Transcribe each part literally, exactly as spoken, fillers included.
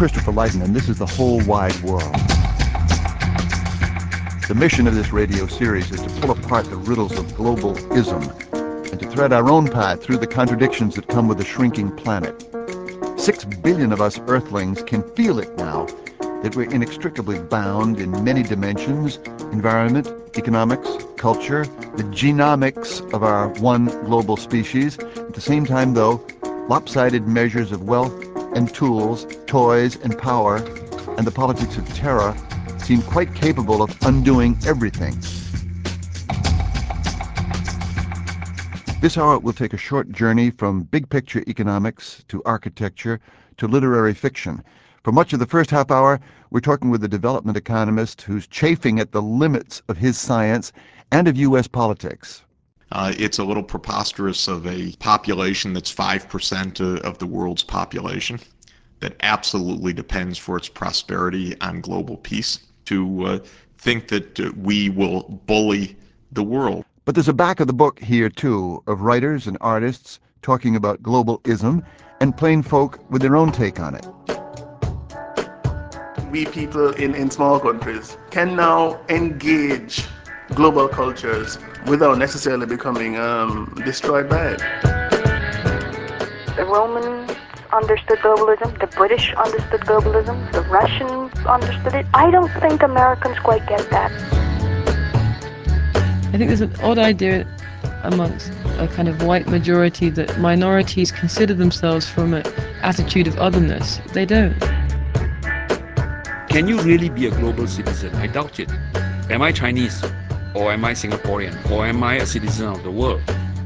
Christopher Lydon, and this is The Whole Wide World. The mission of this radio series is to pull apart the riddles of global-ism and to thread our own path through the contradictions that come with a shrinking planet. Six billion of us Earthlings can feel it now, that we're inextricably bound in many dimensions: environment, economics, culture, the genomics of our one global species. At the same time, though, lopsided measures of wealth and tools, toys and power, and the politics of terror seem quite capable of undoing everything. This hour we'll take a short journey from big-picture economics to architecture to literary fiction. For much of the first half hour, we're talking with a development economist who's chafing at the limits of his science and of U S politics. Uh, it's a little preposterous of a population that's five percent of the world's population that absolutely depends for its prosperity on global peace to uh, think that uh, we will bully the world. But there's a back of the book here, too, of writers and artists talking about global-ism and plain folk with their own take on it. We people in, in small countries can now engage global cultures without necessarily becoming um, destroyed by it. The Romans understood globalism, the British understood globalism, the Russians understood it. I don't think Americans quite get that. I think there's an odd idea amongst a kind of white majority that minorities consider themselves from an attitude of otherness. They don't. Can you really be a global citizen? I doubt it. Am I Chinese? Or am I Singaporean? Or am I a citizen of the world?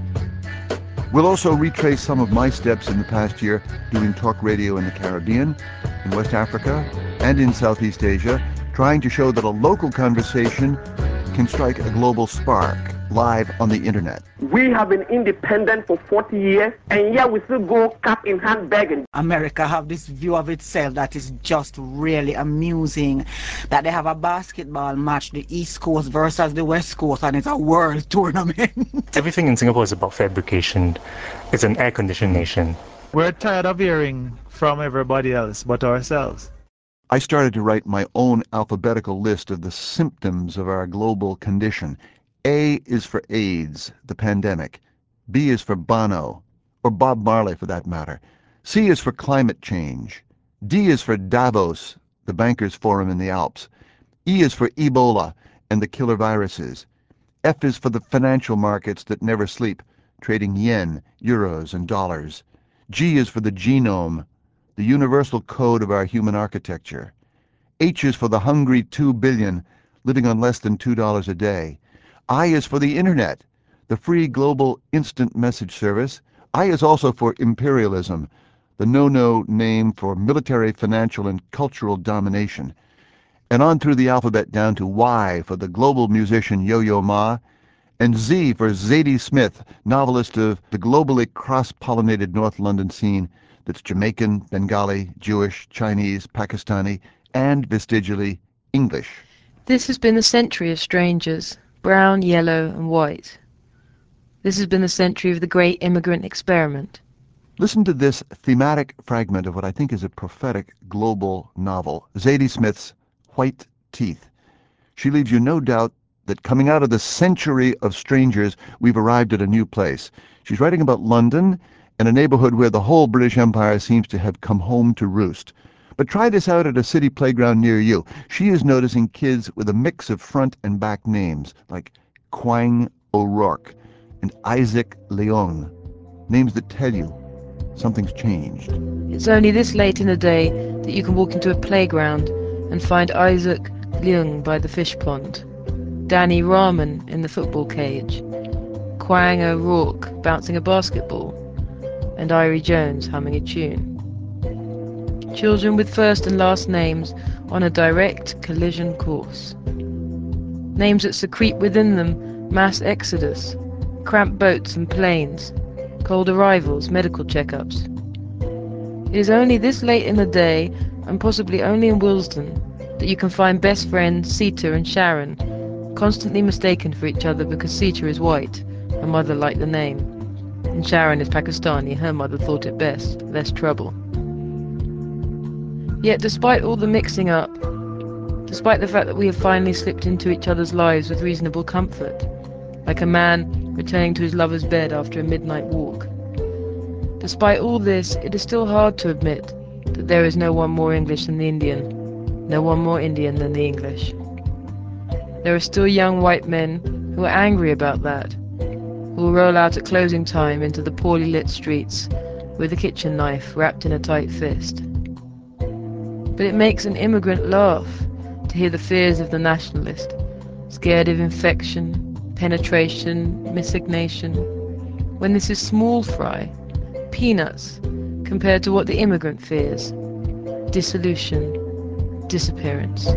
We'll also retrace some of my steps in the past year doing talk radio in the Caribbean, in West Africa, and in Southeast Asia, trying to show that a local conversation can strike a global spark live on the internet. We have been independent for forty years, and yet we still go cap in hand begging. America have this view of itself that is just really amusing, that they have a basketball match, the East Coast versus the West Coast, and it's a world tournament. Everything in Singapore is about fabrication. It's an air-conditioned nation. We're tired of hearing from everybody else but ourselves. I started to write my own alphabetical list of the symptoms of our global condition. A is for AIDS, the pandemic. B is for Bono, or Bob Marley for that matter. C is for climate change. D is for Davos, the bankers' forum in the Alps. E is for Ebola and the killer viruses. F is for the financial markets that never sleep, trading yen, euros, and dollars. G is for the genome, the universal code of our human architecture. H is for the hungry two billion living on less than two dollars a day. I is for the internet, the free global instant message service. I is also for imperialism, the no-no name for military, financial, and cultural domination. And on through the alphabet down to Y for the global musician Yo-Yo Ma, and Z for Zadie Smith, novelist of the globally cross-pollinated North London scene that's Jamaican, Bengali, Jewish, Chinese, Pakistani, and vestigially English. This has been the century of strangers, brown, yellow, and white. This has been the century of the great immigrant experiment. Listen to this thematic fragment of what I think is a prophetic global novel, Zadie Smith's White Teeth. She leaves you no doubt that coming out of the century of strangers, we've arrived at a new place. She's writing about London and a neighborhood where the whole British Empire seems to have come home to roost. But try this out at a city playground near you. She is noticing kids with a mix of front and back names, like Kwang O'Rourke and Isaac Leung, names that tell you something's changed. It's only this late in the day that you can walk into a playground and find Isaac Leung by the fish pond, Danny Rahman in the football cage, Kwang O'Rourke bouncing a basketball, and Irie Jones humming a tune. Children with first and last names on a direct collision course. Names that secrete within them mass exodus, cramped boats and planes, cold arrivals, medical checkups. It is only this late in the day, and possibly only in Willesden, that you can find best friends Sita and Sharon, constantly mistaken for each other because Sita is white, her mother liked the name, and Sharon is Pakistani, her mother thought it best, less trouble. Yet despite all the mixing up, despite the fact that we have finally slipped into each other's lives with reasonable comfort, like a man returning to his lover's bed after a midnight walk, despite all this, it is still hard to admit that there is no one more English than the Indian, no one more Indian than the English. There are still young white men who are angry about that, who will roll out at closing time into the poorly lit streets with a kitchen knife wrapped in a tight fist. But it makes an immigrant laugh to hear the fears of the nationalist, scared of infection, penetration, missignation, when this is small fry, peanuts, compared to what the immigrant fears: dissolution, disappearance.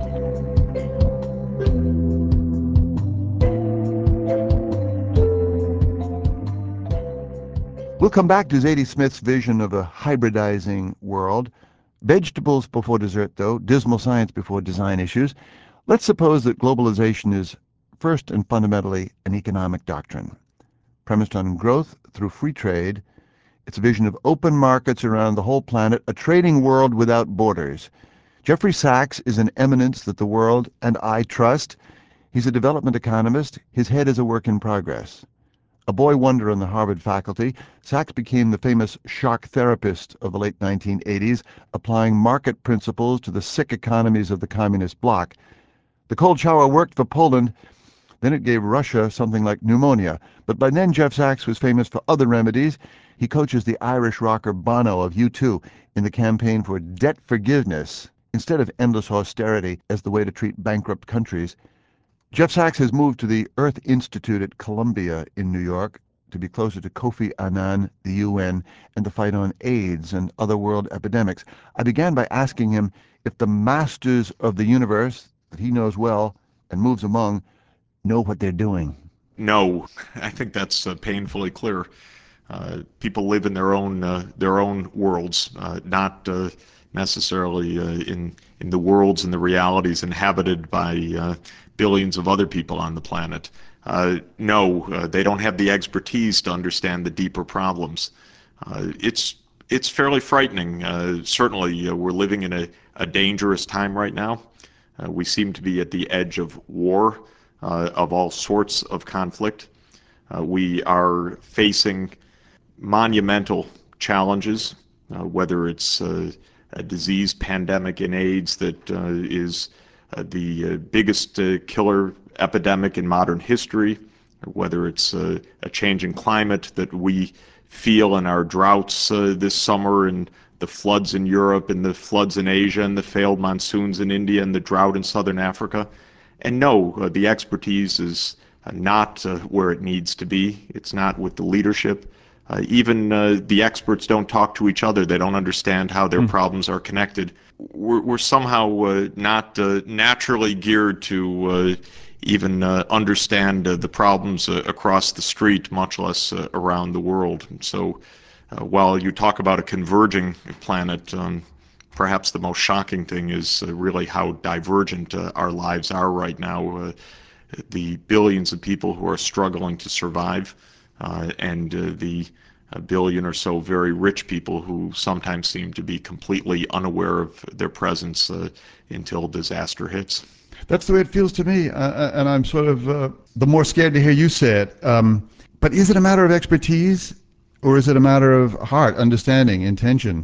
We'll come back to Zadie Smith's vision of a hybridizing world. Vegetables before dessert, though, dismal science before design issues. Let's suppose that globalization is first and fundamentally an economic doctrine. Premised on growth through free trade, it's a vision of open markets around the whole planet, a trading world without borders. Jeffrey Sachs is an eminence that the world and I trust. He's a development economist. His head is a work in progress. A boy wonder on the Harvard faculty, Sachs became the famous shock therapist of the late nineteen eighties, applying market principles to the sick economies of the communist bloc. The cold shower worked for Poland, then it gave Russia something like pneumonia. But by then Jeff Sachs was famous for other remedies. He coaches the Irish rocker Bono of U two in the campaign for debt forgiveness instead of endless austerity as the way to treat bankrupt countries. Jeff Sachs has moved to the Earth Institute at Columbia in New York to be closer to Kofi Annan, the U N, and the fight on AIDS and other world epidemics. I began by asking him if the masters of the universe that he knows well and moves among know what they're doing. No, I think that's uh, painfully clear. Uh, people live in their own uh, their own worlds, uh, not uh, necessarily uh, in in the worlds and the realities inhabited by uh, billions of other people on the planet. Uh, no, uh, they don't have the expertise to understand the deeper problems. Uh, it's it's fairly frightening. Uh, certainly, uh, we're living in a, a dangerous time right now. Uh, we seem to be at the edge of war, uh, of all sorts of conflict. Uh, we are facing monumental challenges, uh, whether it's uh, a disease pandemic in AIDS that uh, is uh, the uh, biggest uh, killer epidemic in modern history, whether it's uh, a changing climate that we feel in our droughts uh, this summer, and the floods in Europe, and the floods in Asia, and the failed monsoons in India, and the drought in southern Africa. And no, uh, the expertise is uh, not uh, where it needs to be. It's not with the leadership. Uh, even uh, the experts don't talk to each other. They don't understand how their mm. problems are connected. We're, we're somehow uh, not uh, naturally geared to uh, even uh, understand uh, the problems uh, across the street, much less uh, around the world. And so uh, while you talk about a converging planet, um, perhaps the most shocking thing is uh, really how divergent uh, our lives are right now. Uh, the billions of people who are struggling to survive, uh, and uh, the a billion or so very rich people who sometimes seem to be completely unaware of their presence uh, until disaster hits. That's the way it feels to me, uh, and I'm sort of uh, the more scared to hear you say it. Um, but is it a matter of expertise, or is it a matter of heart, understanding, intention?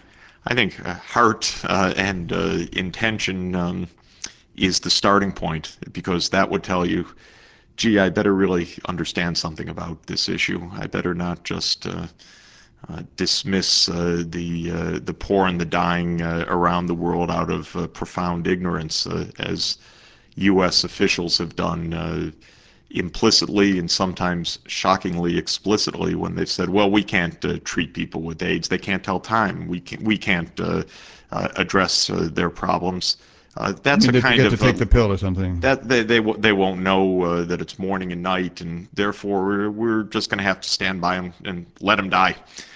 I think uh, heart uh, and uh, intention um, is the starting point, because that would tell you, gee, I better really understand something about this issue. I better not just uh, uh, dismiss uh, the uh, the poor and the dying uh, around the world out of uh, profound ignorance, uh, as U S officials have done uh, implicitly and sometimes shockingly explicitly when they've said, well, we can't uh, treat people with AIDS. They can't tell time. We can't, we can't uh, uh, address uh, their problems. Uh, that's I mean, a kind get of to take uh, the pill or something. That they they they won't know uh, that it's morning and night, and therefore we're, we're just going to have to stand by them and let them die.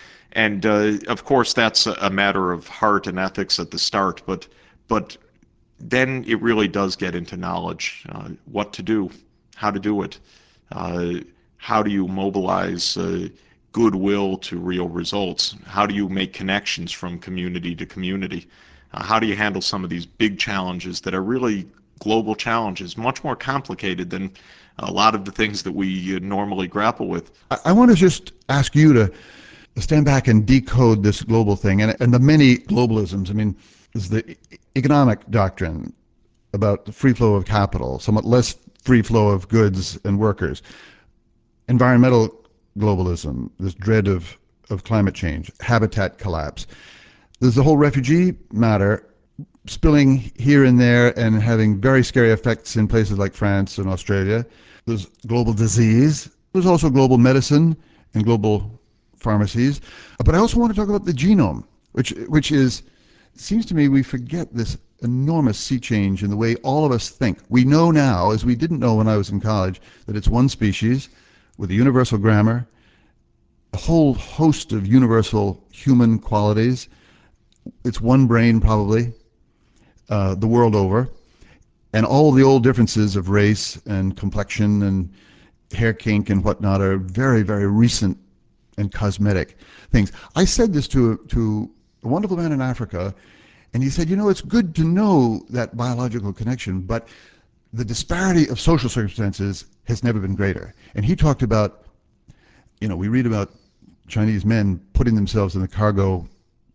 And uh, of course, that's a matter of heart and ethics at the start, but but then it really does get into knowledge, uh, what to do, how to do it, uh, how do you mobilize uh, goodwill to real results, how do you make connections from community to community. Uh, how do you handle some of these big challenges that are really global challenges, much more complicated than a lot of the things that we uh, normally grapple with? I, I want to just ask you to stand back and decode this global thing and, and the many globalisms. I mean, there's the economic doctrine about the free flow of capital, somewhat less free flow of goods and workers. Environmental globalism, this dread of, of climate change, habitat collapse. There's the whole refugee matter spilling here and there and having very scary effects in places like France and Australia. There's global disease. There's also global medicine and global pharmacies. But I also want to talk about the genome, which which is, it seems to me we forget this enormous sea change in the way all of us think. We know now, as we didn't know when I was in college, that it's one species with a universal grammar, a whole host of universal human qualities. It's one brain probably, uh, the world over. And all the old differences of race and complexion and hair kink and whatnot are very, very recent and cosmetic things. I said this to, to a wonderful man in Africa, and he said, you know, it's good to know that biological connection, but the disparity of social circumstances has never been greater. And he talked about, you know, we read about Chinese men putting themselves in the cargo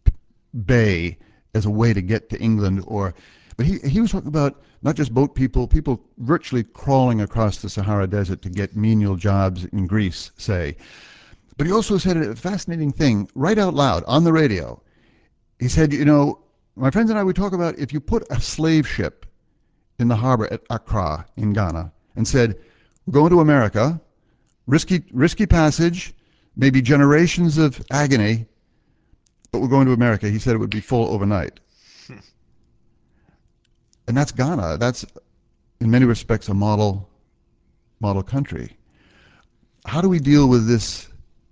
bay as a way to get to England, or, but he, he was talking about not just boat people, people virtually crawling across the Sahara Desert to get menial jobs in Greece, say. But he also said a fascinating thing right out loud on the radio. He said, you know, my friends and I, we talk about if you put a slave ship in the harbor at Accra in Ghana and said, we're going to America, risky, risky passage, maybe generations of agony, but we're going to America, he said it would be full overnight. Hmm. And that's Ghana. That's, in many respects, a model, model country. How do we deal with this,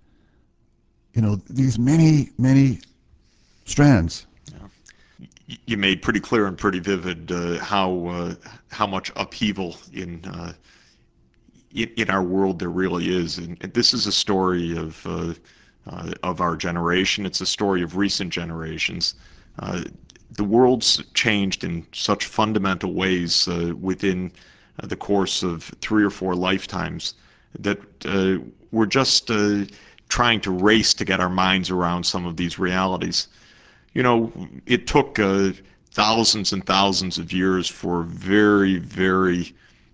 you know, these many, many strands? Yeah. You made pretty clear and pretty vivid uh, how uh, how much upheaval in, uh, in in our world there really is, and, and this is a story of uh, uh, of our generation. It's a story of recent generations. Uh, the world's changed in such fundamental ways uh, within uh, the course of three or four lifetimes that uh, we're just uh, trying to race to get our minds around some of these realities. You know, it took uh, thousands and thousands of years for very, very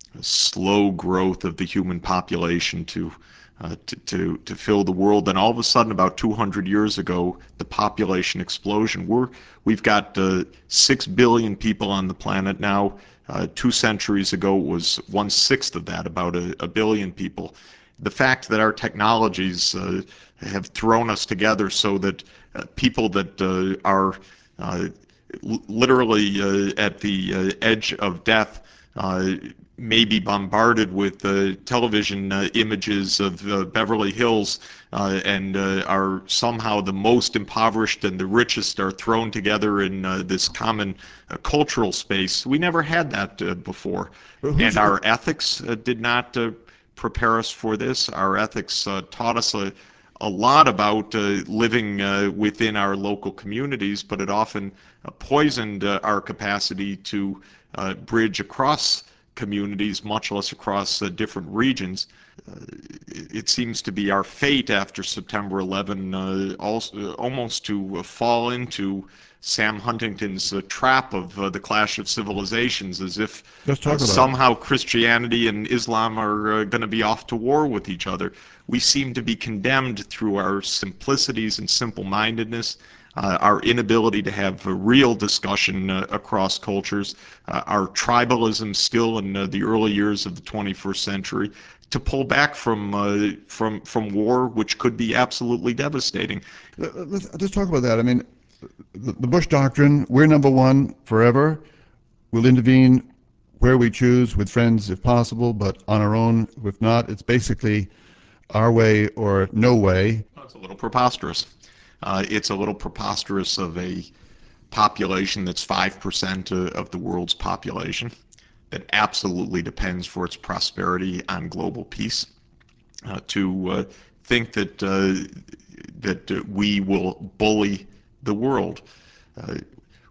slow growth of the human population to, uh, to, to, to fill the world. And all of a sudden, about two hundred years ago, the population explosion. We're, we've got uh, six billion people on the planet now. Uh, two centuries ago, it was one-sixth of that, about a, a billion people. The fact that our technologies uh, have thrown us together so that uh, people that uh, are uh, literally uh, at the uh, edge of death uh, may be bombarded with uh, television uh, images of uh, Beverly Hills uh, and uh, are somehow the most impoverished and the richest are thrown together in uh, this common uh, cultural space. We never had that uh, before. And our ethics uh, did not uh, prepare us for this. Our ethics uh, taught us a, a lot about uh, living uh, within our local communities, but it often uh, poisoned uh, our capacity to uh, bridge across communities, much less across uh, different regions. Uh, it seems to be our fate after September eleventh uh, also, almost to uh, fall into Sam Huntington's uh, trap of uh, the clash of civilizations, as if uh, somehow Christianity and Islam are uh, going to be off to war with each other. We seem to be condemned through our simplicities and simple-mindedness, uh, our inability to have a real discussion uh, across cultures, uh, our tribalism still in uh, the early years of the twenty-first century, to pull back from uh, from from war, which could be absolutely devastating. Let's, let's talk about that. I mean, the, the Bush doctrine, we're number one forever. We'll intervene where we choose, with friends if possible, but on our own if not. It's basically our way or no way. It's a little preposterous. Uh, it's a little preposterous of a population that's five percent of the world's population that absolutely depends for its prosperity on global peace. Uh, to uh, think that uh, that uh, we will bully the world. Uh,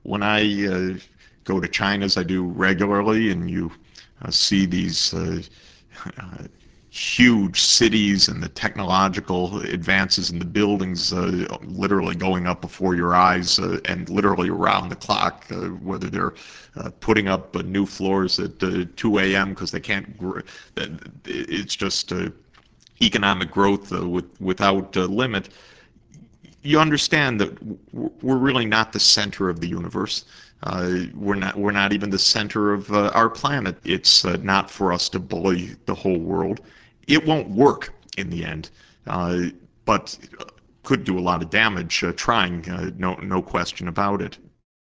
When I uh, go to China, as I do regularly, and you uh, see these uh, uh, huge cities and the technological advances in the buildings uh, literally going up before your eyes uh, and literally around the clock, uh, whether they're uh, putting up uh, new floors at uh, two a m because they can't, gr- it's just uh, economic growth uh, with, without uh, limit. You understand that we're really not the center of the universe. Uh, we're not. We're not even the center of uh, our planet. It's uh, not for us to bully the whole world. It won't work in the end, uh, but could do a lot of damage uh, trying. Uh, no, no question about it.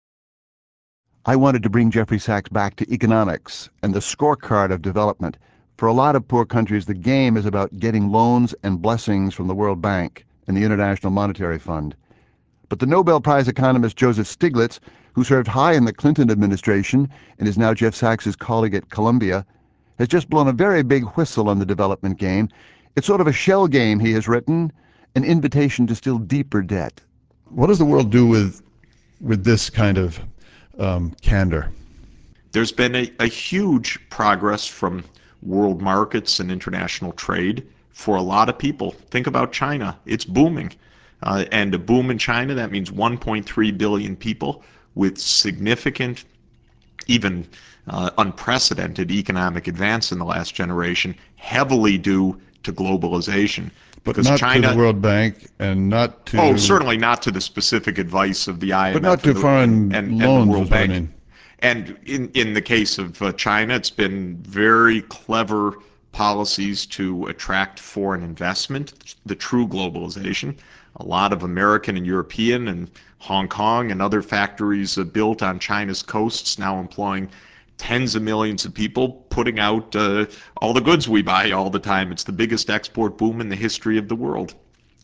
I wanted to bring Jeffrey Sachs back to economics and the scorecard of development. For a lot of poor countries, the game is about getting loans and blessings from the World Bank and the International Monetary Fund. But the Nobel Prize economist Joseph Stiglitz, who served high in the Clinton administration and is now Jeff Sachs's colleague at Columbia, has just blown a very big whistle on the development game. It's sort of a shell game, he has written, an invitation to still deeper debt. What does the world do with with this kind of um, candor? There's been a, a huge progress from world markets and international trade for a lot of people. Think about China. It's booming. Uh, and a boom in China, that means one point three billion people with significant, even uh, unprecedented economic advance in the last generation, heavily due to globalization. But Because not China, to the World Bank and not to... Oh, certainly not to the specific advice of the I M F But not to and, the, foreign and, and, loans, and the World is what I Bank. mean. And in, in the case of uh, China, it's been very clever policies to attract foreign investment, the true globalization. A lot of American and European and Hong Kong and other factories uh, built on China's coasts now employing tens of millions of people, putting out uh, all the goods we buy all the time. It's the biggest export boom in the history of the world.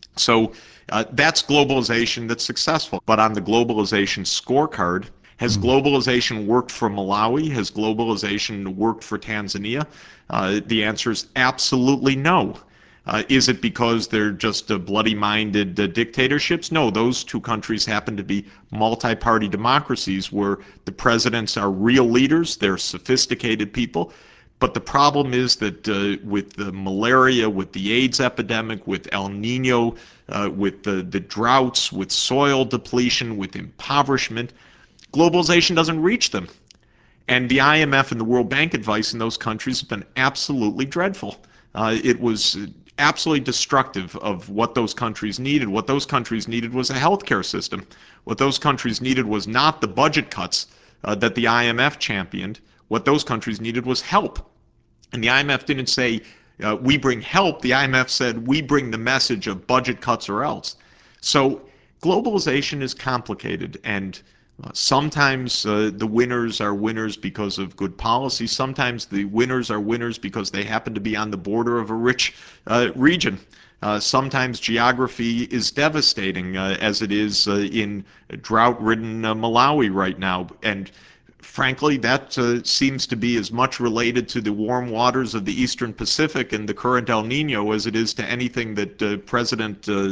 So uh, that's globalization that's successful. But on the globalization scorecard, has globalization worked for Malawi? Has globalization worked for Tanzania? Uh, the answer is absolutely no. Uh, is it because they're just uh, bloody-minded uh, dictatorships? No, those two countries happen to be multi-party democracies where the presidents are real leaders, they're sophisticated people. But the problem is that uh, with the malaria, with the AIDS epidemic, with El Nino, uh, with the, the droughts, with soil depletion, with impoverishment, globalization doesn't reach them. And the I M F and the World Bank advice in those countries has been absolutely dreadful. Uh, it was absolutely destructive of what those countries needed. What those countries needed was a healthcare system. What those countries needed was not the budget cuts uh, that the I M F championed. What those countries needed was help. And the I M F didn't say, uh, we bring help. The I M F said, we bring the message of budget cuts or else. So globalization is complicated, and uh, sometimes uh, the winners are winners because of good policy. Sometimes the winners are winners because they happen to be on the border of a rich uh, region. Uh, sometimes geography is devastating, uh, as it is uh, in drought-ridden uh, Malawi right now. And frankly, that uh, seems to be as much related to the warm waters of the Eastern Pacific and the current El Nino as it is to anything that uh, President uh,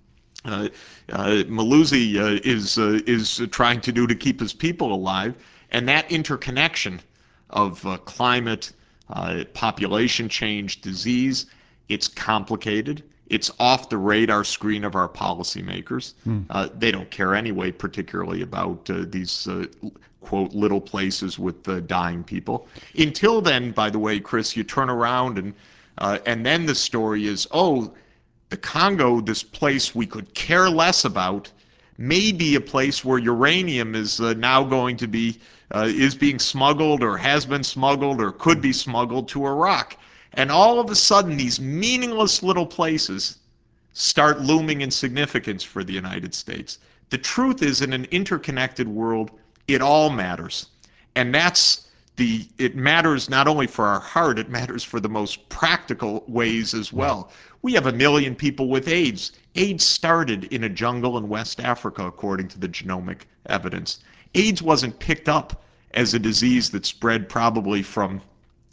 uh, uh, Malusi uh, is uh, is trying to do to keep his people alive. And that interconnection of uh, climate, uh, population change, disease, it's complicated. It's off the radar screen of our policymakers. Hmm. Uh, they don't care anyway, particularly about uh, these, uh, quote, little places with uh, dying people. Until then, by the way, Chris, you turn around and uh, and then the story is, oh, the Congo, this place we could care less about, may be a place where uranium is uh, now going to be, uh, is being smuggled or has been smuggled or could be smuggled to Iraq. And all of a sudden, these meaningless little places start looming in significance for the United States. The truth is, in an interconnected world, it all matters. And that's the, it matters not only for our heart, it matters for the most practical ways as well. We have a million people with AIDS. AIDS started in a jungle in West Africa, according to the genomic evidence. AIDS wasn't picked up as a disease that spread probably from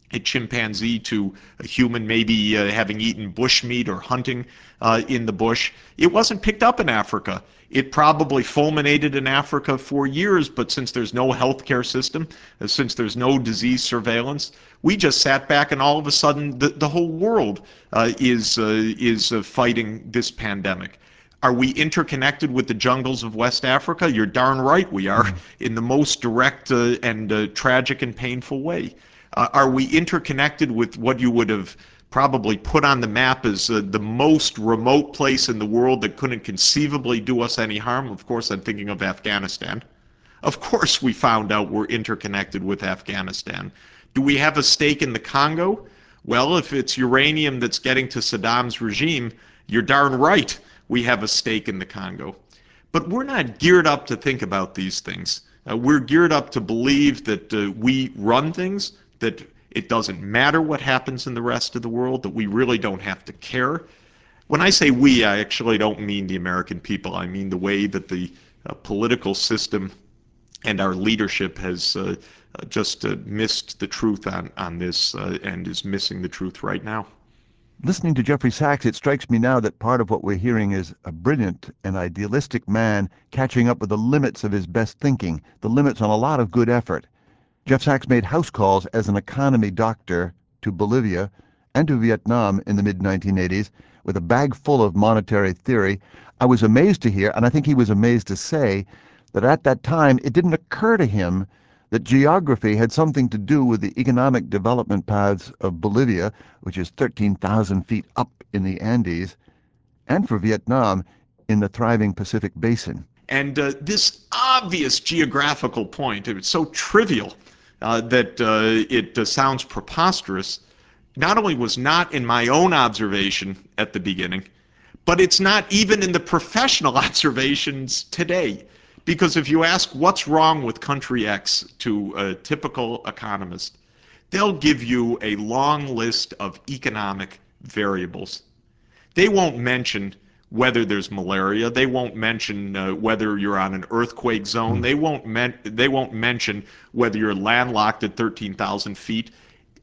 a chimpanzee to a human maybe uh, having eaten bushmeat or hunting uh, in the bush. It wasn't picked up in Africa. It probably fulminated in Africa for years, but since there's no healthcare system, uh, since there's no disease surveillance, we just sat back and all of a sudden the, the whole world uh, is, uh, is uh, fighting this pandemic. Are we interconnected with the jungles of West Africa? You're darn right we are, in the most direct uh, and uh, tragic and painful way. Uh, are we interconnected with what you would have probably put on the map as uh, the most remote place in the world that couldn't conceivably do us any harm? Of course, I'm thinking of Afghanistan. Of course we found out we're interconnected with Afghanistan. Do we have a stake in the Congo? Well, if it's uranium that's getting to Saddam's regime, you're darn right we have a stake in the Congo. But we're not geared up to think about these things. Uh, we're geared up to believe that uh, we run things, that it doesn't matter what happens in the rest of the world, that we really don't have to care. When I say we, I actually don't mean the American people. I mean the way that the uh, political system and our leadership has uh, uh, just uh, missed the truth on, on this uh, and is missing the truth right now. Listening to Jeffrey Sachs, it strikes me now that part of what we're hearing is a brilliant and idealistic man catching up with the limits of his best thinking, the limits on a lot of good effort. Jeff Sachs made house calls as an economy doctor to Bolivia and to Vietnam in the mid nineteen eighties with a bag full of monetary theory. I was amazed to hear, and I think he was amazed to say, that at that time it didn't occur to him that geography had something to do with the economic development paths of Bolivia, which is thirteen thousand feet up in the Andes, and for Vietnam in the thriving Pacific Basin. And uh, this obvious geographical point, it's so trivial uh, that uh, it uh, sounds preposterous, not only was not in my own observation at the beginning, but it's not even in the professional observations today. Because if you ask what's wrong with country X to a typical economist, they'll give you a long list of economic variables. They won't mention whether there's malaria. They won't mention uh, whether you're on an earthquake zone. They won't, men- they won't mention whether you're landlocked at thirteen thousand feet.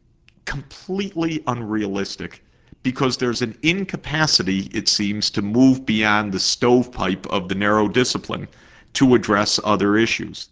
Completely unrealistic, because there's an incapacity, it seems, to move beyond the stovepipe of the narrow discipline to address other issues.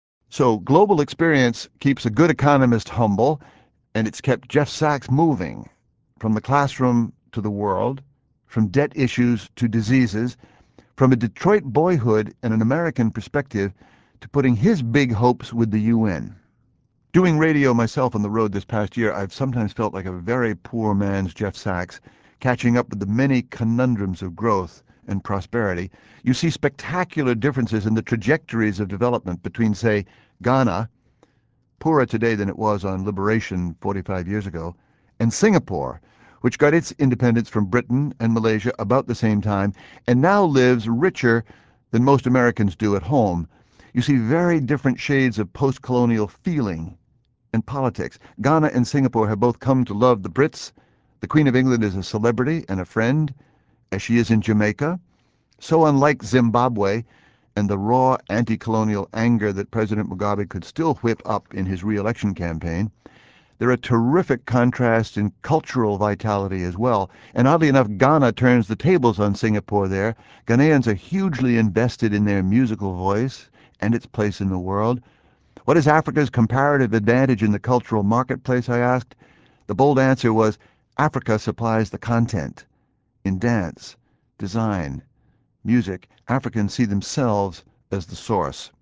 So global experience keeps a good economist humble, and it's kept Jeff Sachs moving from the classroom to the world, from debt issues to diseases, from a Detroit boyhood and an American perspective to putting his big hopes with the U N. Doing radio myself on the road this past year, I've sometimes felt like a very poor man's Jeff Sachs, catching up with the many conundrums of growth and prosperity. You see spectacular differences in the trajectories of development between, say, Ghana, poorer today than it was on liberation forty-five years ago, and Singapore, which got its independence from Britain and Malaysia about the same time, and now lives richer than most Americans do at home. You see very different shades of post-colonial feeling and politics. Ghana and Singapore have both come to love the Brits. The Queen of England is a celebrity and a friend, as she is in Jamaica. So unlike Zimbabwe and the raw anti-colonial anger that President Mugabe could still whip up in his re-election campaign, they're a terrific contrast in cultural vitality as well. And oddly enough, Ghana turns the tables on Singapore there. Ghanaians are hugely invested in their musical voice and its place in the world. What is Africa's comparative advantage in the cultural marketplace, I asked? The bold answer was, Africa supplies the content. In dance, design, music, Africans see themselves as the source.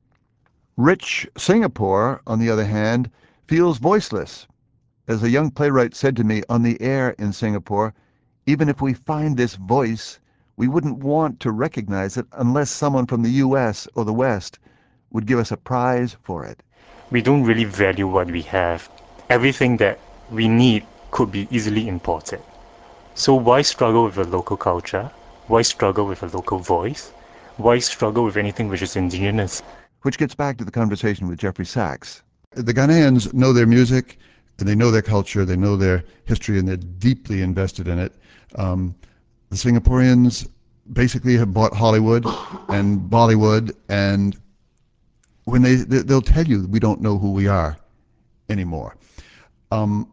Rich Singapore, on the other hand, feels voiceless. As a young playwright said to me on the air in Singapore, even if we find this voice, we wouldn't want to recognize it unless someone from the U S or the West would give us a prize for it. We don't really value what we have. Everything that we need could be easily imported. So why struggle with a local culture? Why struggle with a local voice? Why struggle with anything which is indigenous? Which gets back to the conversation with Jeffrey Sachs. The Ghanaians know their music, and they know their culture, they know their history, and they're deeply invested in it. Um, the Singaporeans basically have bought Hollywood and Bollywood, and when they they'll tell you we don't know who we are anymore. Um,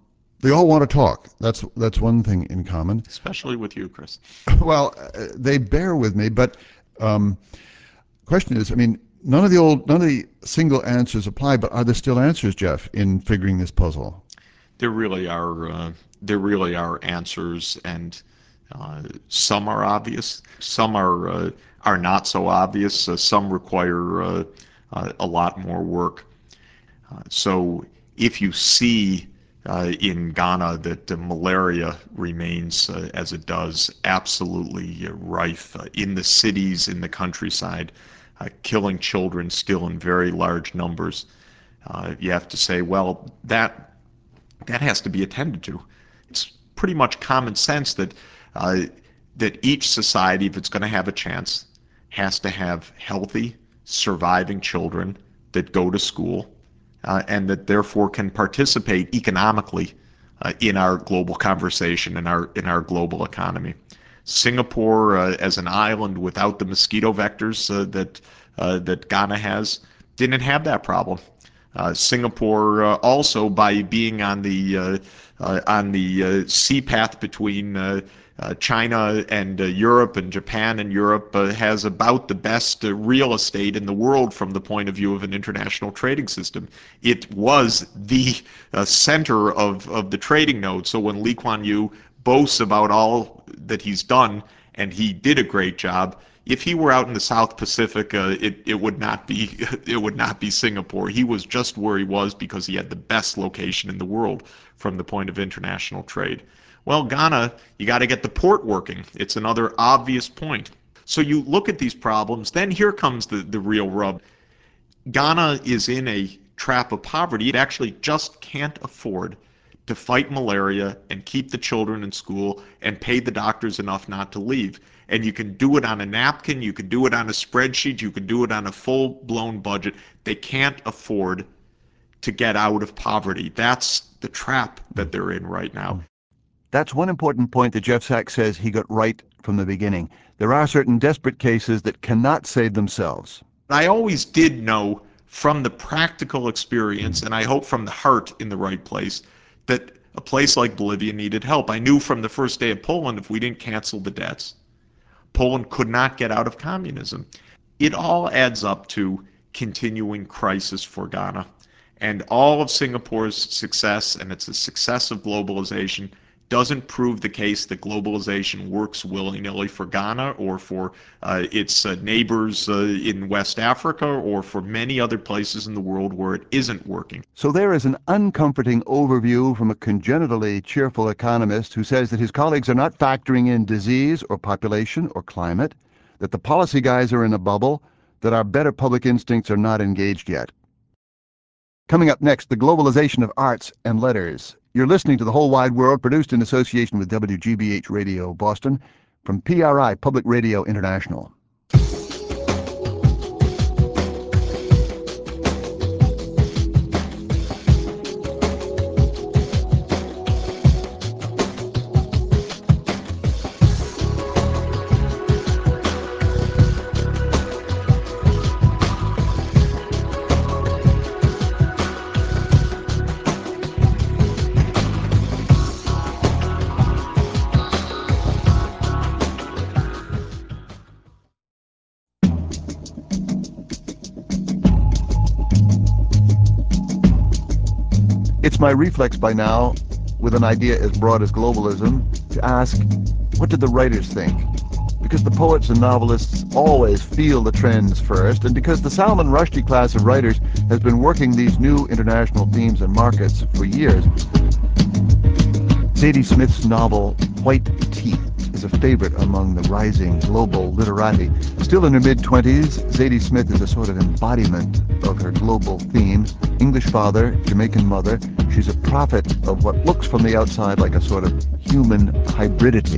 They all want to talk. That's that's one thing in common. Especially with you, Chris. Well, uh, they bear with me, but um, question is, I mean, none of the old, none of the single answers apply, but are there still answers, Jeff, in figuring this puzzle? There really are. Uh, there really are answers, and uh, some are obvious. Some are uh, are not so obvious. Uh, some require uh, uh, a lot more work. Uh, so if you see uh, in Ghana that uh, malaria remains uh, as it does, absolutely uh, rife uh, in the cities, in the countryside, uh, killing children still in very large numbers, uh, you have to say, well, that that has to be attended to. It's pretty much common sense that uh, that each society, if it's going to have a chance, has to have healthy, surviving children that go to school uh, and that therefore can participate economically uh, in our global conversation, in our in our global economy. Singapore, uh, as an island without the mosquito vectors uh, that uh, that Ghana has, didn't have that problem. Uh, Singapore uh, also, by being on the uh, uh, on the uh, sea path between uh, uh, China and uh, Europe and Japan and Europe, uh, has about the best uh, real estate in the world from the point of view of an international trading system. It was the uh, center of, of the trading node. So when Lee Kuan Yew boasts about all that he's done, and he did a great job, if he were out in the South Pacific, uh, it, it would not be it would not be Singapore. He was just where he was because he had the best location in the world from the point of international trade. Well, Ghana, you got to get the port working. It's another obvious point. So you look at these problems, then here comes the, the real rub. Ghana is in a trap of poverty. It actually just can't afford to fight malaria and keep the children in school and pay the doctors enough not to leave. And you can do it on a napkin, you can do it on a spreadsheet, you can do it on a full-blown budget. They can't afford to get out of poverty. That's the trap that they're in right now. That's one important point that Jeff Sachs says he got right from the beginning. There are certain desperate cases that cannot save themselves. I always did know from the practical experience, and I hope from the heart in the right place, that a place like Bolivia needed help. I knew from the first day of Poland, if we didn't cancel the debts, Poland could not get out of communism. It all adds up to continuing crisis for Ghana. And all of Singapore's success, and it's a success of globalization, doesn't prove the case that globalization works willy-nilly for Ghana or for uh, its uh, neighbors uh, in West Africa or for many other places in the world where it isn't working. So there is an uncomforting overview from a congenitally cheerful economist who says that his colleagues are not factoring in disease or population or climate, that the policy guys are in a bubble, that our better public instincts are not engaged yet. Coming up next, the globalization of arts and letters. You're listening to The Whole Wide World, produced in association with W G B H Radio Boston from P R I, Public Radio International. It's my reflex by now, with an idea as broad as globalism, to ask, what did the writers think? Because the poets and novelists always feel the trends first, and because the Salman Rushdie class of writers has been working these new international themes and markets for years. Zadie Smith's novel, White Teeth, is a favorite among the rising global literati. Still in her mid-twenties, Zadie Smith is a sort of embodiment of her global theme. English father, Jamaican mother, she's a prophet of what looks from the outside like a sort of human hybridity.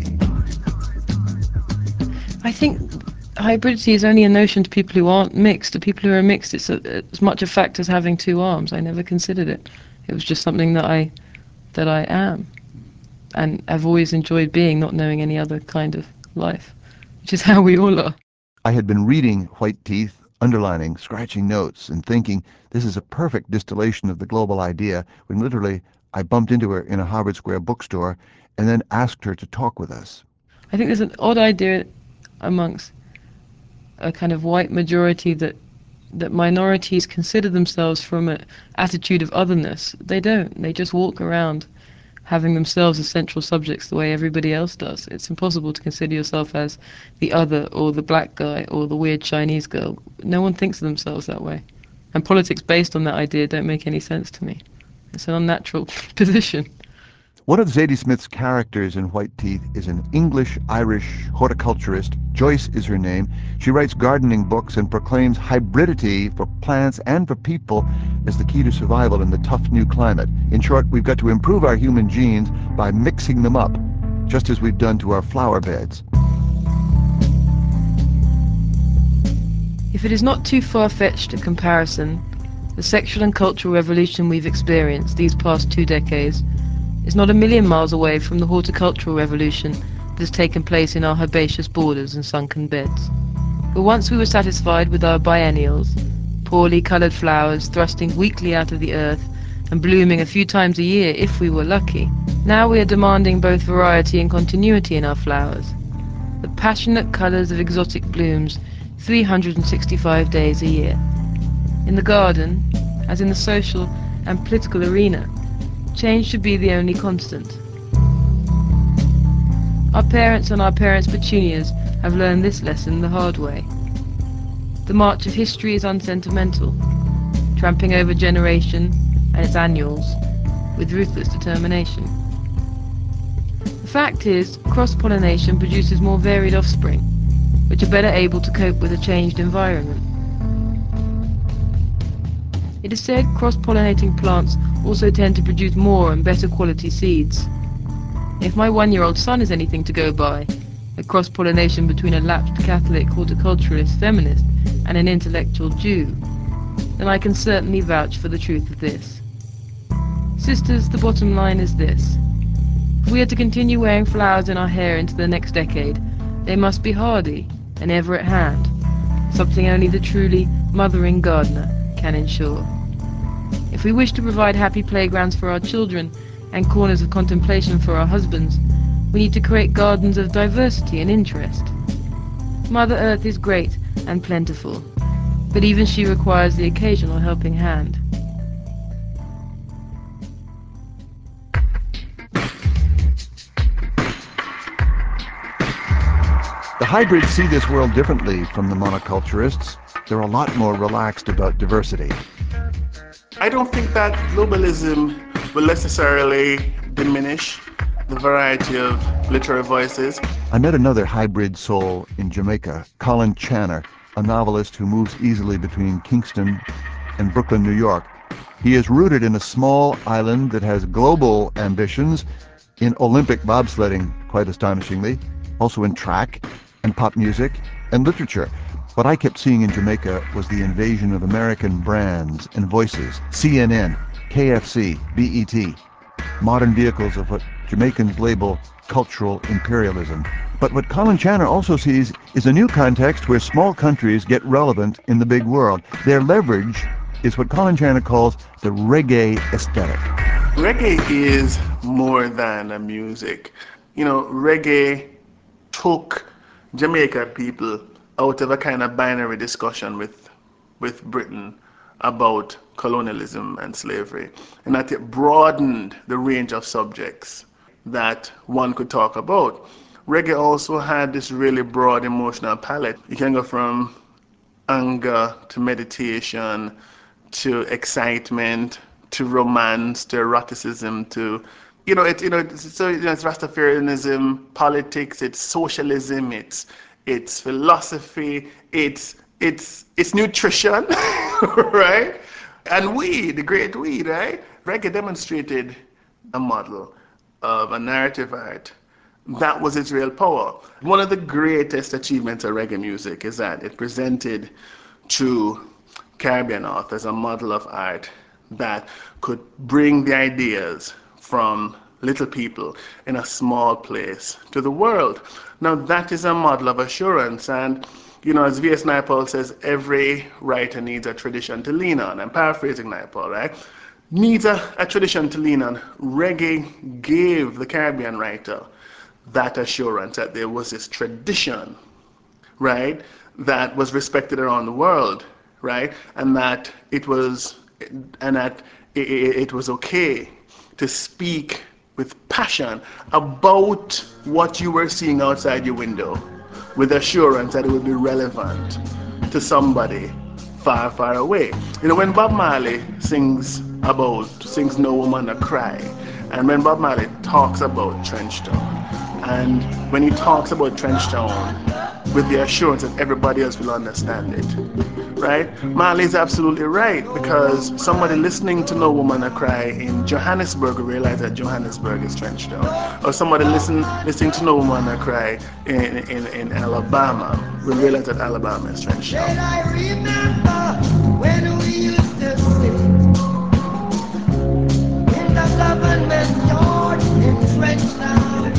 I think hybridity is only a notion to people who aren't mixed. To people who are mixed, it's a, as much a fact as having two arms. I never considered it. It was just something that I that I am, and I've always enjoyed being, not knowing any other kind of life, which is how we all are. I had been reading White Teeth, underlining, scratching notes, and thinking this is a perfect distillation of the global idea, when literally I bumped into her in a Harvard Square bookstore and then asked her to talk with us. I think there's an odd idea amongst a kind of white majority that that minorities consider themselves from an attitude of otherness. They don't. They just walk around having themselves as central subjects the way everybody else does. It's impossible to consider yourself as the other or the black guy or the weird Chinese girl. No one thinks of themselves that way. And politics based on that idea don't make any sense to me. It's an unnatural position. One of Zadie Smith's characters in White Teeth is an English-Irish horticulturist. Joyce is her name. She writes gardening books and proclaims hybridity for plants and for people as the key to survival in the tough new climate. In short, we've got to improve our human genes by mixing them up, just as we've done to our flower beds. If it is not too far-fetched a comparison, the sexual and cultural revolution we've experienced these past two decades is not a million miles away from the horticultural revolution that has taken place in our herbaceous borders and sunken beds. But once we were satisfied with our biennials, poorly coloured flowers thrusting weakly out of the earth and blooming a few times a year if we were lucky, now we are demanding both variety and continuity in our flowers. The passionate colours of exotic blooms three hundred sixty-five days a year. In the garden, as in the social and political arena, change should be the only constant. Our parents and our parents' petunias have learned this lesson the hard way. The march of history is unsentimental, tramping over generation and its annuals with ruthless determination. The fact is, cross-pollination produces more varied offspring, which are better able to cope with a changed environment. It is said cross-pollinating plants also tend to produce more and better quality seeds. If my one-year-old son is anything to go by, a cross-pollination between a lapsed Catholic horticulturalist feminist and an intellectual Jew, then I can certainly vouch for the truth of this. Sisters, the bottom line is this. If we are to continue wearing flowers in our hair into the next decade, they must be hardy and ever at hand, something only the truly mothering gardener can ensure. If we wish to provide happy playgrounds for our children and corners of contemplation for our husbands, we need to create gardens of diversity and interest. Mother Earth is great and plentiful, but even she requires the occasional helping hand. The hybrids see this world differently from the monoculturists. They're a lot more relaxed about diversity. I don't think that globalism will necessarily diminish the variety of literary voices. I met another hybrid soul in Jamaica, Colin Channer, a novelist who moves easily between Kingston and Brooklyn, New York. He is rooted in a small island that has global ambitions in Olympic bobsledding, quite astonishingly, also in track and pop music and literature. What I kept seeing in Jamaica was the invasion of American brands and voices, C N N, K F C, B E T, modern vehicles of what Jamaicans label cultural imperialism. But what Colin Channer also sees is a new context where small countries get relevant in the big world. Their leverage is what Colin Channer calls the reggae aesthetic. Reggae is more than a music. You know, reggae took Jamaican people out of a kind of binary discussion with with Britain about colonialism and slavery, and that it broadened the range of subjects that one could talk about. Reggae also had this really broad emotional palette. You can go from anger to meditation to excitement to romance to eroticism to you know it you know it's, so you know, it's Rastafarianism, politics, it's socialism, it's it's philosophy, it's it's it's nutrition, right? And weed, the great weed, right? Reggae demonstrated a model of a narrative art that was its real power. One of the greatest achievements of reggae music is that it presented to Caribbean authors a model of art that could bring the ideas from little people in a small place to the world. Now that is a model of assurance, and you know, as V S Naipaul says, every writer needs a tradition to lean on. I'm paraphrasing Naipaul, right? needs a, a tradition to lean on. Reggae gave the Caribbean writer that assurance that there was this tradition, right, that was respected around the world, right, and that it was, and that it, it was okay to speak with passion about what you were seeing outside your window, with assurance that it would be relevant to somebody far, far away. You know, when Bob Marley sings about, sings No Woman a Cry, and when Bob Marley talks about Trenchtown, and when he talks about Trenchtown with the assurance that everybody else will understand it, right? Marley is absolutely right, because somebody listening to No Woman a Cry in Johannesburg will realize that Johannesburg is Trenchtown. Or somebody listen, listening to No Woman a Cry in, in, in Alabama will realize that Alabama is Trenchtown. And I remember when we used to sit in the government yard in Trenchtown.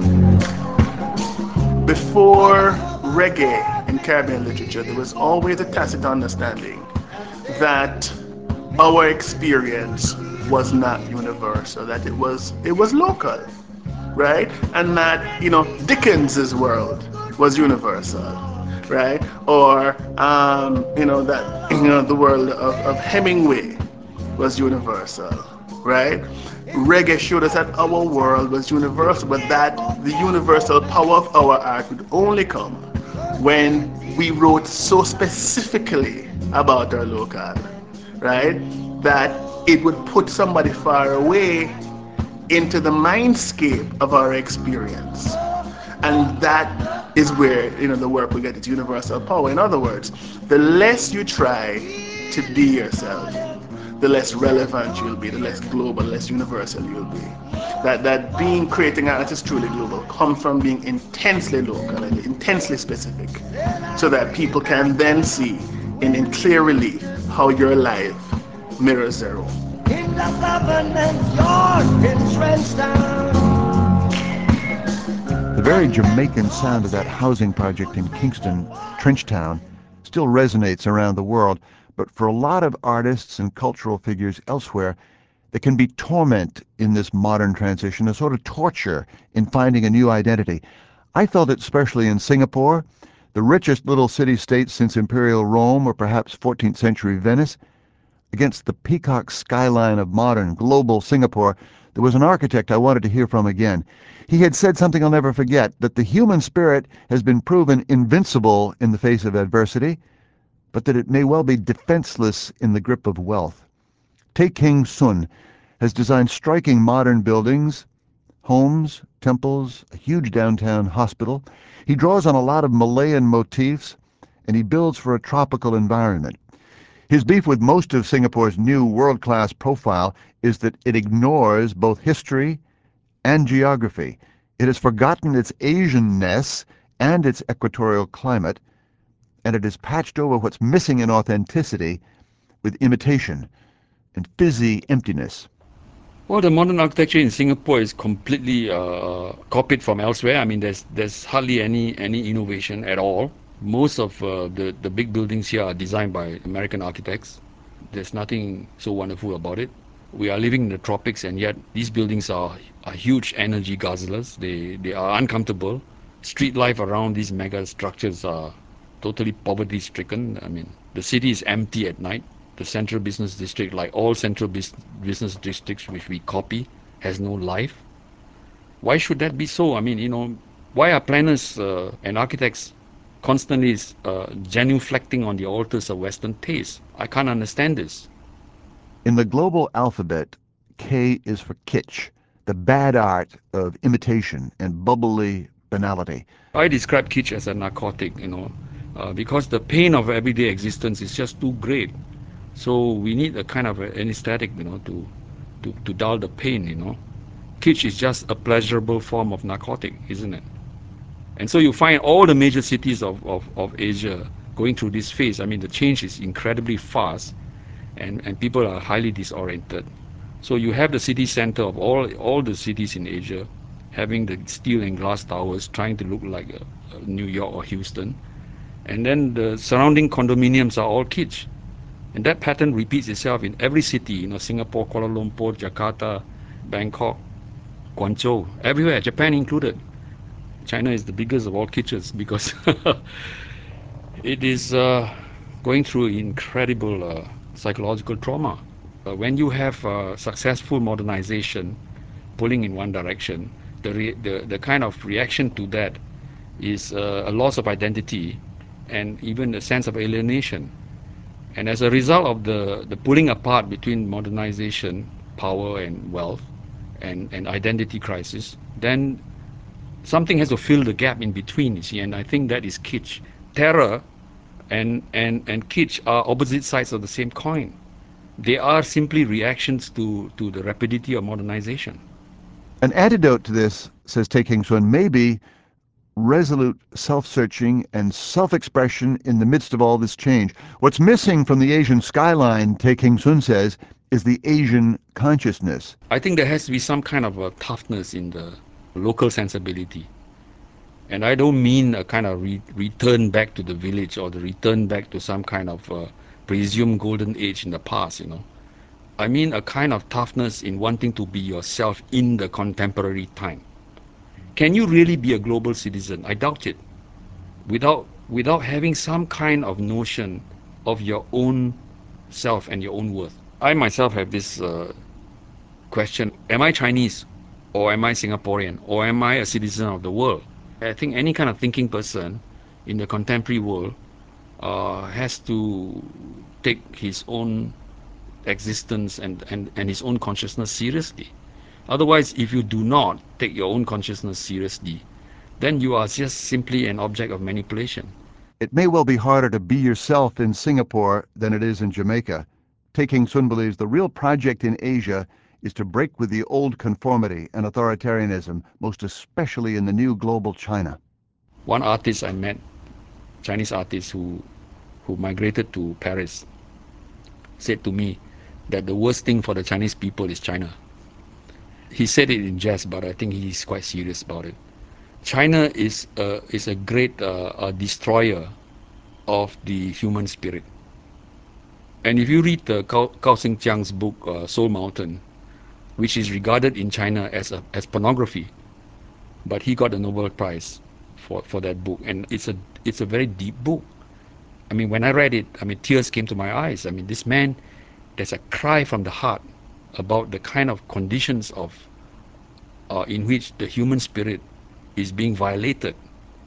Before reggae in Caribbean literature, there was always a tacit understanding that our experience was not universal, that it was it was local, right? And that, you know, Dickens's world was universal, right? Or um, you know, that, you know, the world of, of Hemingway was universal, right? Reggae showed us that our world was universal, but that the universal power of our art would only come when we wrote so specifically about our local, right? That it would put somebody far away into the mindscape of our experience. And that is where, you know, the work will get its universal power. In other words, the less you try to be yourself, the less relevant you'll be, the less global, the less universal you'll be. That that being creating art is truly global comes from being intensely local and intensely specific, so that people can then see in, in clear relief how your life mirrors their own. In the government yard in Trenchtown. The very Jamaican sound of that housing project in Kingston, Trenchtown, still resonates around the world, but for a lot of artists and cultural figures elsewhere, there can be torment in this modern transition, a sort of torture in finding a new identity. I felt it especially in Singapore, the richest little city-state since Imperial Rome or perhaps fourteenth century Venice. Against the peacock skyline of modern, global Singapore, there was an architect I wanted to hear from again. He had said something I'll never forget, that the human spirit has been proven invincible in the face of adversity, but that it may well be defenseless in the grip of wealth. Tay King Sun has designed striking modern buildings, homes, temples, a huge downtown hospital. He draws on a lot of Malayan motifs, and he builds for a tropical environment. His beef with most of Singapore's new world-class profile is that it ignores both history and geography. It has forgotten its Asian-ness and its equatorial climate, and it has patched over what's missing in authenticity with imitation and fizzy emptiness. Well, the modern architecture in Singapore is completely uh, copied from elsewhere. I mean, there's there's hardly any any innovation at all. Most of uh, the the big buildings here are designed by American architects. There's nothing so wonderful about it. We are living in the tropics, and yet these buildings are are huge energy guzzlers. They they are uncomfortable. Street life around these mega structures are totally poverty-stricken. I mean, the city is empty at night. The central business district, like all central bus business districts which we copy, has no life. Why should that be so? I mean, you know, why are planners uh, and architects constantly uh, genuflecting on the altars of Western taste? I can't understand this. In the global alphabet, K is for kitsch, the bad art of imitation and bubbly banality. I describe kitsch as a narcotic, you know, uh, because the pain of everyday existence is just too great. So we need a kind of anesthetic, you know, to, to, to dull the pain, you know. Kitsch is just a pleasurable form of narcotic, isn't it? And so you find all the major cities of, of, of Asia going through this phase. I mean, the change is incredibly fast, and, and people are highly disoriented. So you have the city center of all, all the cities in Asia having the steel and glass towers trying to look like a, a New York or Houston. And then the surrounding condominiums are all kitsch. And that pattern repeats itself in every city, you know, Singapore, Kuala Lumpur, Jakarta, Bangkok, Guangzhou, everywhere, Japan included. China is the biggest of all kitchens because it is uh, going through incredible uh, psychological trauma. Uh, when you have uh, successful modernization pulling in one direction, the, re- the, the kind of reaction to that is uh, a loss of identity and even a sense of alienation. And as a result of the, the pulling apart between modernization, power and wealth, and, and identity crisis, then something has to fill the gap in between, you see, and I think that is kitsch. Terror and, and, and kitsch are opposite sides of the same coin. They are simply reactions to, to the rapidity of modernization. An antidote to this, says Tay King Sun, may be resolute self-searching and self-expression in the midst of all this change. What's missing from the Asian skyline, Tay King Sun says, is the Asian consciousness. I think there has to be some kind of a toughness in the local sensibility. And I don't mean a kind of re- return back to the village or the return back to some kind of uh, presumed golden age in the past, you know. I mean a kind of toughness in wanting to be yourself in the contemporary time. Can you really be a global citizen? I doubt it. Without, without having some kind of notion of your own self and your own worth. I myself have this uh, question, am I Chinese or am I Singaporean or am I a citizen of the world? I think any kind of thinking person in the contemporary world uh, has to take his own existence and, and, and his own consciousness seriously. Otherwise, if you do not take your own consciousness seriously, then you are just simply an object of manipulation. It may well be harder to be yourself in Singapore than it is in Jamaica. Tay King Sun believes the real project in Asia is to break with the old conformity and authoritarianism, most especially in the new global China. One artist I met, Chinese artist who, who migrated to Paris, said to me that the worst thing for the Chinese people is China. He said it in jest, but I think he's quite serious about it. China is a, is a great uh, a destroyer of the human spirit. And if you read the Gao, Gao Xingjiang's book, uh, Soul Mountain, which is regarded in China as a, as pornography, but he got a Nobel Prize for, for that book, and it's a it's a very deep book. I mean, when I read it, I mean, tears came to my eyes. I mean, this man, there's a cry from the heart about the kind of conditions of uh, in which the human spirit is being violated,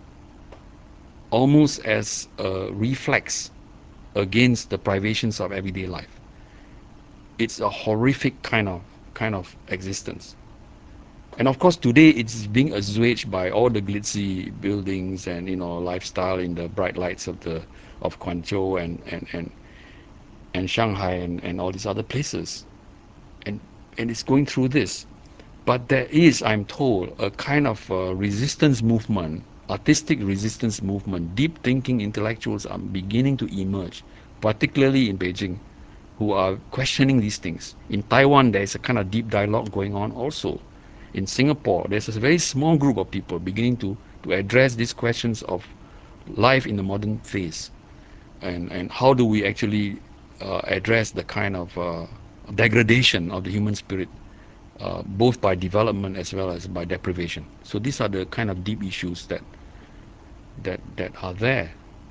almost as a reflex against the privations of everyday life. It's a horrific kind of kind of existence. And of course, today it's being assuaged by all the glitzy buildings and, you know, lifestyle in the bright lights of the of Guangzhou and and and, and Shanghai and, and all these other places. And and it's going through this. But there is, I'm told, a kind of uh, resistance movement, artistic resistance movement. Deep thinking intellectuals are beginning to emerge, particularly in Beijing, who are questioning these things. In Taiwan, there's a kind of deep dialogue going on also. In Singapore, there's a very small group of people beginning to, to address these questions of life in the modern phase. And, and how do we actually uh, address the kind of uh, degradation of the human spirit, uh, both by development as well as by deprivation. So these are the kind of deep issues that, that, that are there.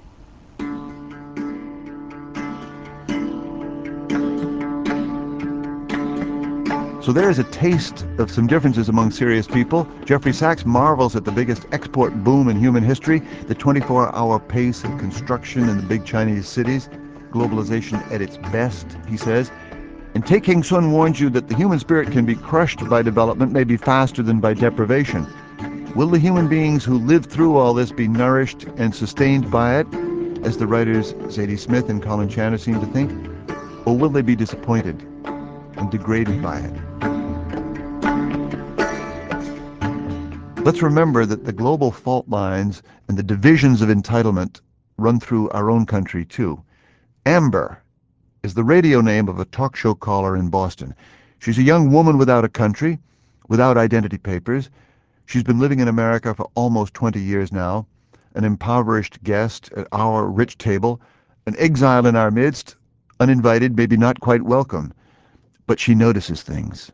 So there is a taste of some differences among serious people. Jeffrey Sachs marvels at the biggest export boom in human history, the twenty-four hour pace of construction in the big Chinese cities, globalization at its best, he says. And Tay King Sun warns you that the human spirit can be crushed by development, maybe faster than by deprivation. Will the human beings who live through all this be nourished and sustained by it, as the writers Zadie Smith and Colin Channer seem to think? Or will they be disappointed and degraded by it? Let's remember that the global fault lines and the divisions of entitlement run through our own country, too. Amber is the radio name of a talk show caller in Boston. She's a young woman without a country, without identity papers. She's been living in America for almost twenty years now, an impoverished guest at our rich table, an exile in our midst, uninvited, maybe not quite welcome, but she notices things.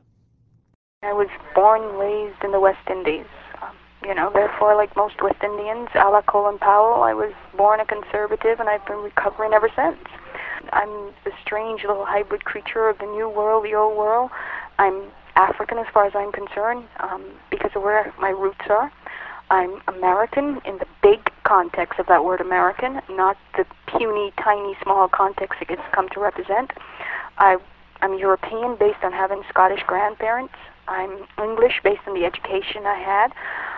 I was born and raised in the West Indies. Um, you know, therefore, like most West Indians, a la Colin Powell, I was born a conservative, and I've been recovering ever since. I'm the strange little hybrid creature of the new world, the old world. I'm African as far as I'm concerned, um, because of where my roots are. I'm American in the big context of that word American, not the puny, tiny, small context it gets come to represent. I, I'm European based on having Scottish grandparents. I'm English based on the education I had.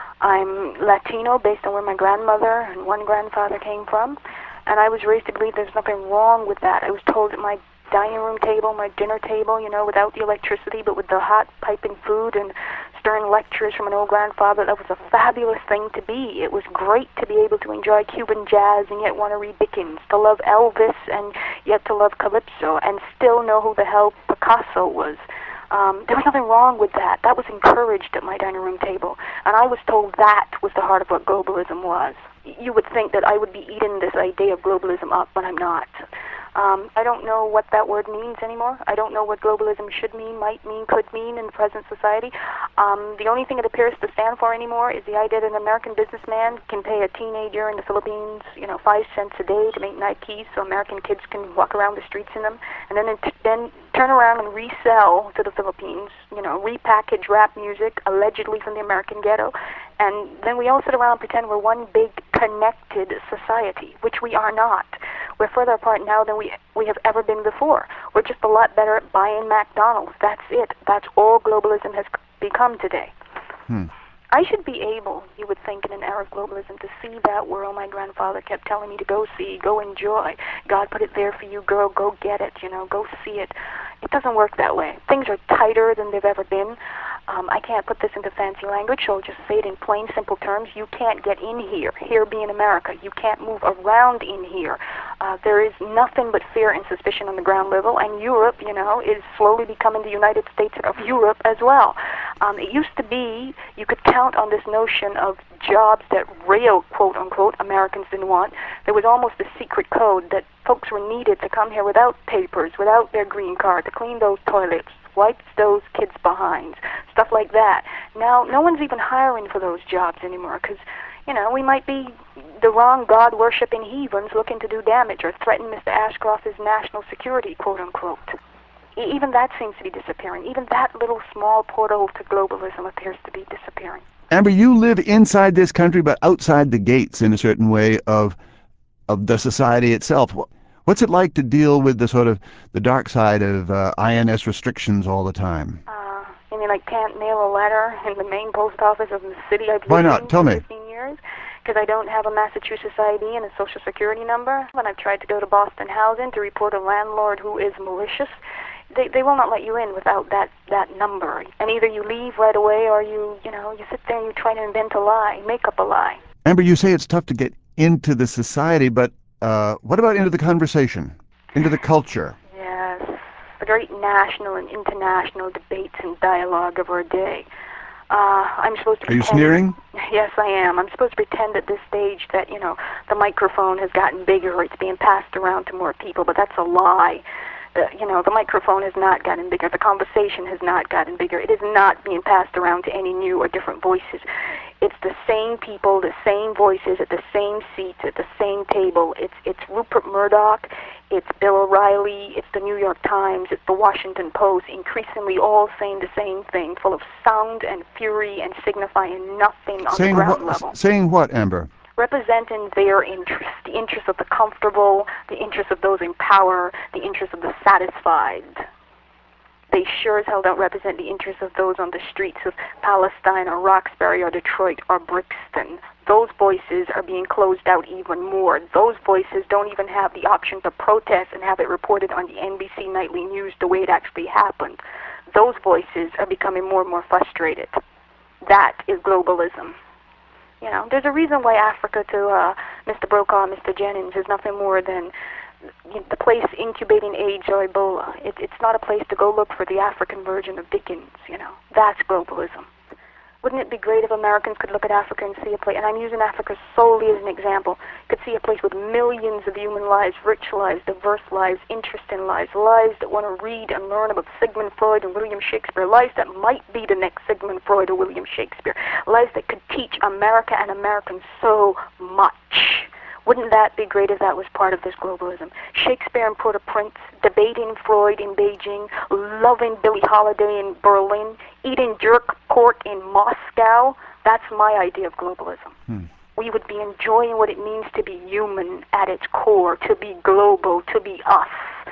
I'm Latino based on where my grandmother and one grandfather came from. And I was raised to believe there's nothing wrong with that. I was told at my dining room table, my dinner table, you know, without the electricity, but with the hot piping food and stern lectures from an old grandfather, that was a fabulous thing to be. It was great to be able to enjoy Cuban jazz and yet want to read Dickens, to love Elvis and yet to love Calypso, and still know who the hell Picasso was. Um, there was nothing wrong with that. That was encouraged at my dining room table. And I was told that was the heart of what globalism was. You would think that I would be eating this idea of globalism up, but I'm not. Um, I don't know what that word means anymore. I don't know what globalism should mean, might mean, could mean in the present society. Um, the only thing it appears to stand for anymore is the idea that an American businessman can pay a teenager in the Philippines, you know, five cents a day to make Nikes so American kids can walk around the streets in them, and then then turn around and resell to the Philippines, you know, repackage rap music allegedly from the American ghetto, and then we all sit around and pretend we're one big connected society, which we are not. We're further apart now than we we have ever been before. We're just a lot better at buying McDonald's. That's it. That's all globalism has become today. Hmm. I should be able, you would think, in an era of globalism, to see that world my grandfather kept telling me to go see, go enjoy. God put it there for you, girl, go get it, you know, go see it. It doesn't work that way. Things are tighter than they've ever been. Um, I can't put this into fancy language, so I'll just say it in plain, simple terms. You can't get in here, here being America. You can't move around in here. Uh, there is nothing but fear and suspicion on the ground level, and Europe, you know, is slowly becoming the United States of Europe as well. Um, it used to be you could count on this notion of jobs that real, quote-unquote, Americans didn't want. There was almost a secret code that folks were needed to come here without papers, without their green card, to clean those toilets, wipe those kids' behinds, stuff like that. Now, no one's even hiring for those jobs anymore because, you know, we might be the wrong God-worshipping heathens looking to do damage or threaten Mister Ashcroft's national security, quote-unquote. Even that seems to be disappearing. Even that little small portal to globalism appears to be disappearing. Amber, you live inside this country, but outside the gates in a certain way of of the society itself. What's it like to deal with the sort of the dark side of uh, I N S restrictions all the time? Uh, you mean I can't mail a letter in the main post office of the city I've lived Why not? in Tell for me. fifteen years? Because I don't have a Massachusetts I D and a social security number. When I've tried to go to Boston Housing to report a landlord who is malicious, they they will not let you in without that that number. And either you leave right away or you you know you sit there and you try to invent a lie, make up a lie. Amber, you say it's tough to get into the society, but uh, what about into the conversation, into the culture? Yes, the great national and international debates and dialogue of our day. Uh, I'm supposed to Are you pretend, sneering? Yes, I am. I'm supposed to pretend at this stage that, you know, the microphone has gotten bigger, it's being passed around to more people, but that's a lie. Uh, you know, the microphone has not gotten bigger. The conversation has not gotten bigger. It is not being passed around to any new or different voices. It's the same people, the same voices at the same seats, at the same table. It's it's Rupert Murdoch, it's Bill O'Reilly, it's the New York Times, it's the Washington Post, increasingly all saying the same thing, full of sound and fury and signifying nothing on Saying the ground what? level. Saying what, Amber? Representing their interest, the interest of the comfortable, the interest of those in power, the interest of the satisfied. They sure as hell don't represent the interests of those on the streets of Palestine or Roxbury or Detroit or Brixton. Those voices are being closed out even more. Those voices don't even have the option to protest and have it reported on the N B C Nightly News the way it actually happened. Those voices are becoming more and more frustrated. That is globalism. You know, there's a reason why Africa to uh, Mister Brokaw, Mister Jennings is nothing more than the place incubating AIDS or Ebola. It, it's not a place to go look for the African version of Dickens, you know. That's globalism. Wouldn't it be great if Americans could look at Africa and see a place, and I'm using Africa solely as an example, could see a place with millions of human lives, rich lives, diverse lives, interesting lives, lives that want to read and learn about Sigmund Freud and William Shakespeare, lives that might be the next Sigmund Freud or William Shakespeare, lives that could teach America and Americans so much. Wouldn't that be great if that was part of this globalism? Shakespeare in Port-au-Prince, debating Freud in Beijing, loving Billie Holiday in Berlin, eating jerk pork in Moscow. That's my idea of globalism. Hmm. We would be enjoying what it means to be human at its core, to be global, to be us.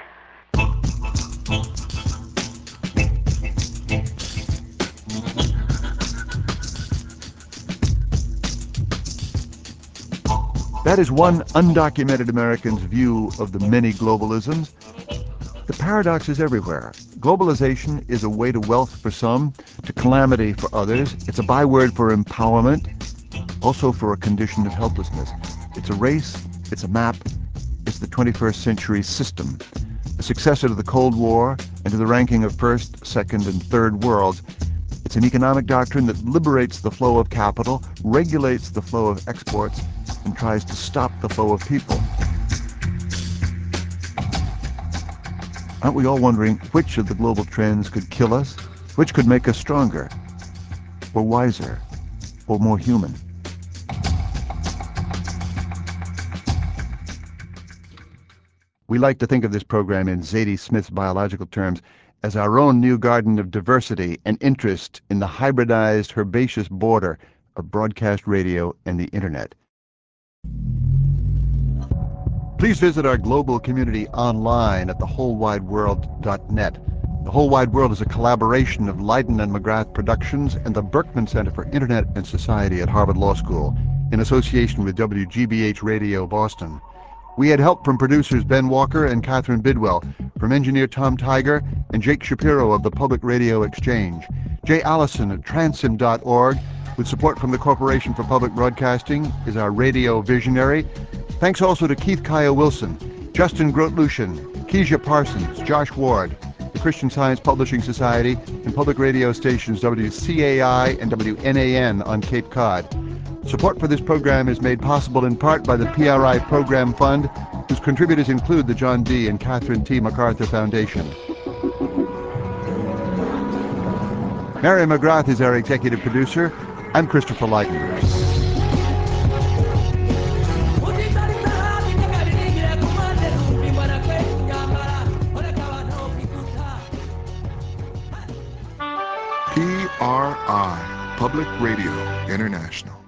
That is one undocumented American's view of the many globalisms. The paradox is everywhere. Globalization is a way to wealth for some, to calamity for others. It's a byword for empowerment, also for a condition of helplessness. It's a race, it's a map, it's the twenty-first century system, the successor to the Cold War and to the ranking of first, second, and third worlds. It's an economic doctrine that liberates the flow of capital, regulates the flow of exports, and tries to stop the flow of people. Aren't we all wondering which of the global trends could kill us, which could make us stronger, or wiser, or more human? We like to think of this program in Zadie Smith's biological terms as our own new garden of diversity and interest in the hybridized herbaceous border of broadcast radio and the internet. Please visit our global community online at the whole wide world dot net. The Whole Wide World is a collaboration of Leiden and McGrath Productions and the Berkman Center for Internet and Society at Harvard Law School in association with W G B H Radio Boston. We had help from producers Ben Walker and Catherine Bidwell, from engineer Tom Tiger and Jake Shapiro of the Public Radio Exchange, Jay Allison at transim dot org, with support from the Corporation for Public Broadcasting, is our radio visionary. Thanks also to Keith Kaya Wilson, Justin Groth-Lushin, Keisha Parsons, Josh Ward, the Christian Science Publishing Society, and public radio stations W C A I and W N A N on Cape Cod. Support for this program is made possible in part by the P R I Program Fund, whose contributors include the John D. and Catherine T. MacArthur Foundation. Mary McGrath is our executive producer. I'm Christopher Leiden. P R I, Public Radio International.